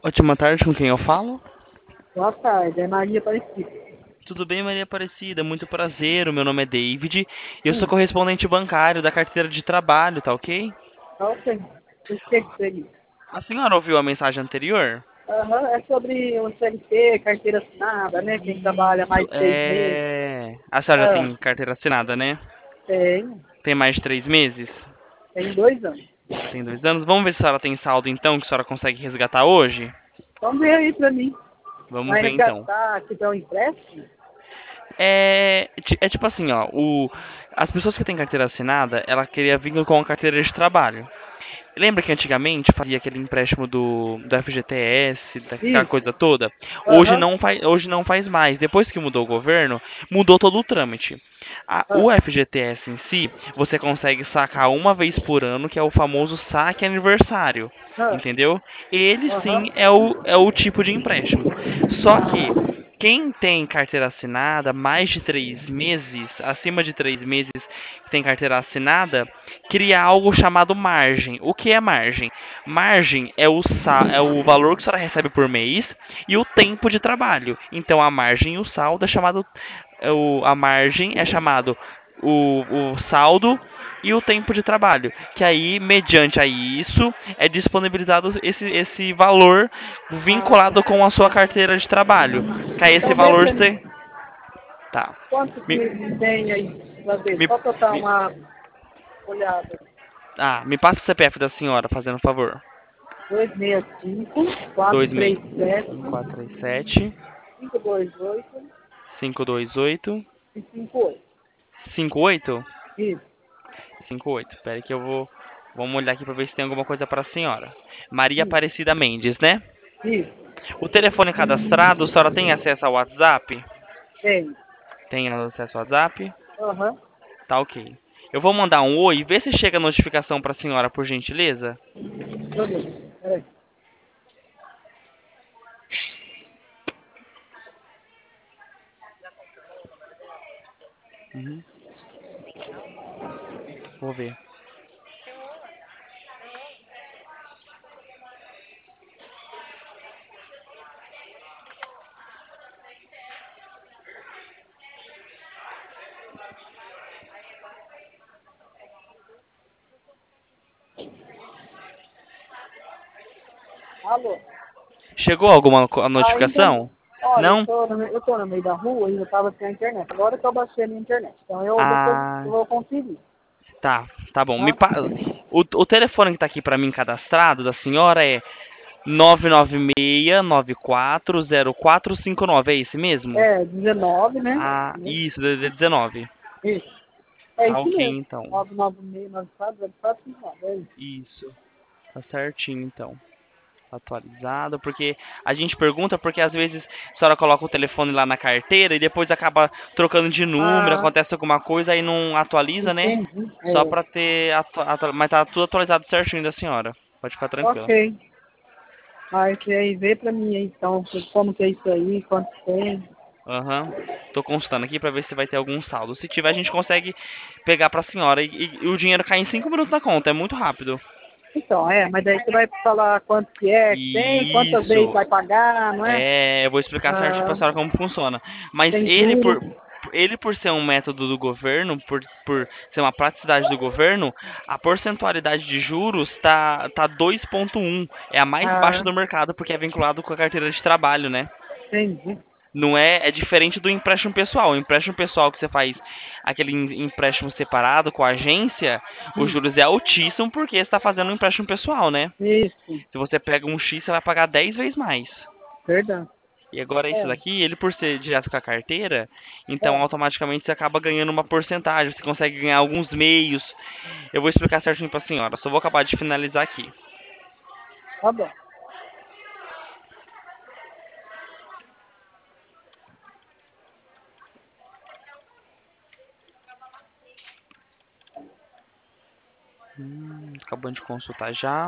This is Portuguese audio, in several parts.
Ótima tarde, com quem eu falo? Boa tarde, é Maria Aparecida. Tudo bem, Maria Aparecida? Muito prazer. O meu nome é David e eu sou Hum, correspondente bancário da carteira de trabalho, tá ok? qual o que seria? A senhora ouviu a mensagem anterior? Aham, é sobre o CLT, carteira assinada, né? Quem trabalha Isso, mais de 6 meses. A senhora já Ah, tem carteira assinada, né? tem, Tem mais de 3 meses? tem 2 anos. Tem 2 anos? Vamos ver se a senhora tem saldo então, que a senhora consegue resgatar hoje? Vamos ver aí pra mim. Vamos Vai ver então. resgatar, tiver um empréstimo? É tipo assim, ó, as pessoas que têm carteira assinada, ela queria vir com a carteira de trabalho. Lembra que antigamente fazia aquele empréstimo do FGTS, daquela Isso. coisa toda? Aham, Hoje não faz mais. Depois que mudou o governo, mudou todo o trâmite. O ah, FGTS em si, você consegue sacar uma vez por ano, que é o famoso saque aniversário. ah, Entendeu? Ele aham. sim é o tipo de empréstimo. Só que quem tem carteira assinada, mais de 3 meses, acima de 3 meses, que tem carteira assinada, cria algo chamado margem. O que é margem? Margem é o valor que a senhora recebe por mês e o tempo de trabalho. Então a margem e o saldo é chamado. A margem é chamado o saldo e o tempo de trabalho. Que aí, mediante a isso, é disponibilizado esse valor Ah, vinculado com a sua carteira de trabalho. Que aí esse então vê valor pra mim. você. Tá. Quanto Me, que tem aí pra ver? me, Só pra eu dar me, uma olhada. me passa o CPF da senhora, fazendo um favor. 265, Dois meia 437, um quatro três sete 528 cinco dois oito e 58. 58 Isso, 58. Espera aí que eu vou. Vamos olhar aqui para ver se tem alguma coisa para a senhora. Maria isso, Aparecida Mendes, né? isso. O telefone cadastrado, a senhora tem acesso ao WhatsApp? Tem. Tem acesso ao WhatsApp? Aham. Tá ok. Eu vou mandar um oi, vê se chega a notificação para a senhora, por gentileza. Beleza. Peraí. Uhum. Vou ver. Alô? Chegou alguma Ainda não. notificação? Olha, Não? eu tô no meio da rua e eu tava sem a internet. Agora que eu baixei a minha internet. Então eu depois eu Ah, vou conferir. tá bom. Tá? O telefone que tá aqui para mim cadastrado da senhora é 996940459. É esse mesmo? É 19, né? Ah, isso, DDD 19. Isso. É Tá isso ok, mesmo. então. 996940459. É isso. Isso. Tá certinho, então. Tá atualizado, porque a gente pergunta porque às vezes a senhora coloca o telefone lá na carteira e depois acaba trocando de número, Ah, acontece alguma coisa e não atualiza, né? entendi. Só É. pra ter. Mas tá tudo atualizado certinho da senhora. Pode ficar tranquila. Ok. Mas aí vê pra mim aí, então, como que é isso aí, quanto tem. Aham. Tô consultando aqui pra ver se vai ter algum saldo. Se tiver, a gente consegue pegar pra senhora e o dinheiro cai em 5 minutos na conta. É muito rápido. Então, mas daí você vai falar quanto que é, que tem, quantas vezes Isso. vai pagar, não é? Eu vou explicar certinho pra Ah, senhora como funciona. Mas tem juros. ele por ser um método do governo, por ser uma praticidade do governo, a percentualidade de juros tá 2,1. É a mais baixa Ah, do mercado porque é vinculado com a carteira de trabalho, né? entendi. Não é, é diferente do empréstimo pessoal. O empréstimo pessoal que você faz aquele empréstimo separado com a agência, os Hum, juros é altíssimo porque você está fazendo um empréstimo pessoal, né? isso, Se você pega um X, você vai pagar 10 vezes mais. verdade. E agora esse É, daqui, ele por ser direto com a carteira, então é, automaticamente você acaba ganhando uma porcentagem, você consegue ganhar alguns meios. Eu vou explicar certinho para a senhora, só vou acabar de finalizar aqui. tá bom. Acabando de consultar já.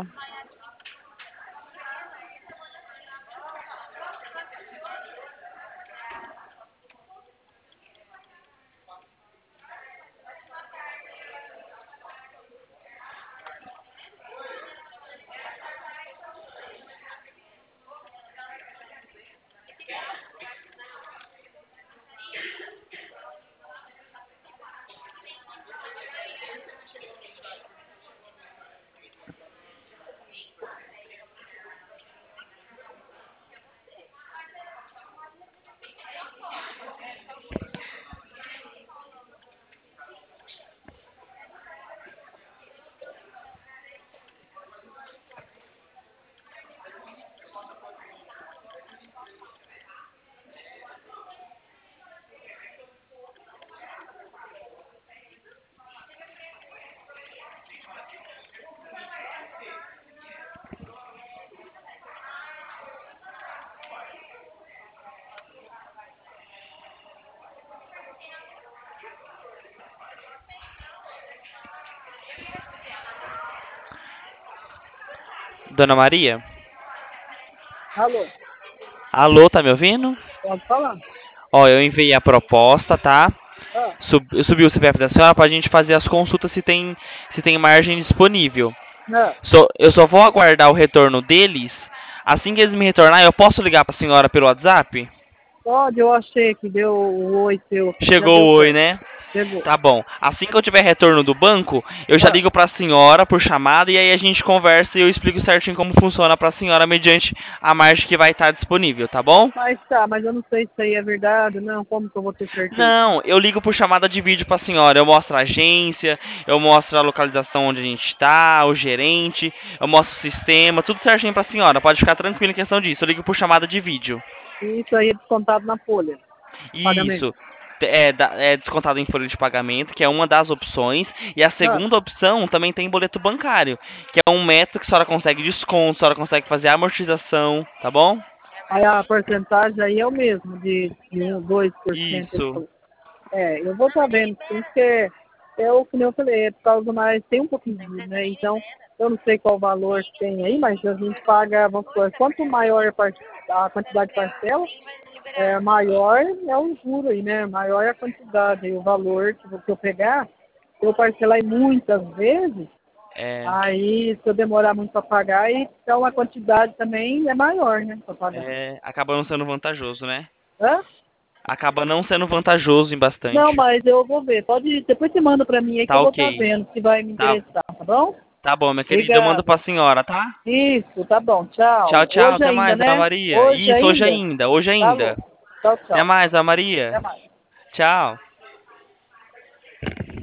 Dona Maria? Alô, Alô, tá me ouvindo? pode falar. Ó, eu enviei a proposta, tá? Ah, Eu subi o CPF da senhora pra gente fazer as consultas se tem margem disponível. não, Eu só vou aguardar o retorno deles. Assim que eles me retornar, eu posso ligar pra senhora pelo WhatsApp? pode, eu achei que deu o oi seu aqui, já Chegou deu o oi, certo. né? Chegou. Tá bom. Assim que eu tiver retorno do banco, eu já Ah, ligo pra senhora por chamada e aí a gente conversa e eu explico certinho como funciona pra senhora mediante a margem que vai estar disponível, tá bom? mas eu não sei se isso aí é verdade, não, como que eu vou ter certeza? Não, eu ligo por chamada de vídeo pra senhora. Eu mostro a agência, eu mostro a localização onde a gente tá, o gerente, eu mostro o sistema, tudo certinho pra senhora. Pode ficar tranquila em questão disso. Eu ligo por chamada de vídeo. E isso aí é descontado na folha, pagamento. Isso. É descontado em folha de pagamento, que é uma das opções. E a Ah, segunda opção também tem boleto bancário, que é um método que a senhora consegue desconto, a senhora consegue fazer amortização, tá bom? aí a porcentagem aí é o mesmo, de 1, 2%. Ele Isso. falou. É, eu vou estar vendo, sim, porque eu, como eu falei, é por causa mais, tem um pouquinho, né? Então, eu não sei qual valor que tem aí, mas a gente paga, vamos supor, quanto maior a quantidade de parcela, maior é o juro aí, né? Maior é a quantidade, e o valor que eu pegar, se eu parcelar em muitas vezes, É, aí se eu demorar muito para pagar, então a quantidade também é maior, né, para pagar. acaba não sendo vantajoso, né? Hã? Acaba não sendo vantajoso em Não, bastante. mas eu vou ver. Depois você manda para mim aí que Tá eu vou estar ok. vendo se vai me Tá, interessar, tá bom? tá bom, minha querida. Eu mando Obrigada. pra senhora, tá? Isso, tá bom. Tchau, Tchau. tchau. Hoje Até ainda, mais, Ana né? Maria. Hoje Isso, hoje ainda? ainda, hoje Tá ainda. bom. Tchau, Até tchau. mais, Ana Até Maria. mais. Tchau.